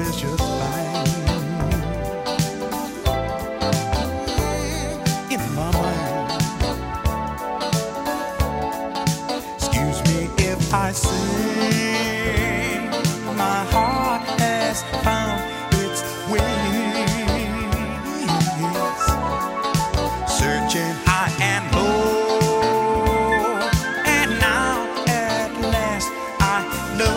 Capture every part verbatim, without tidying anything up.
is just fine. In my mind, excuse me if I say my heart has found its ways, searching high and low, and now at last I know.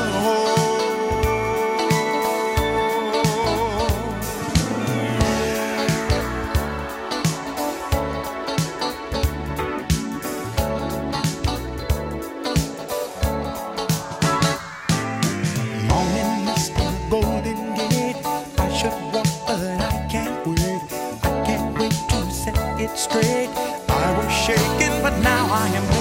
Golden Gate, I should walk, but I can't wait. I can't wait to set it straight. I was shaking, but now I am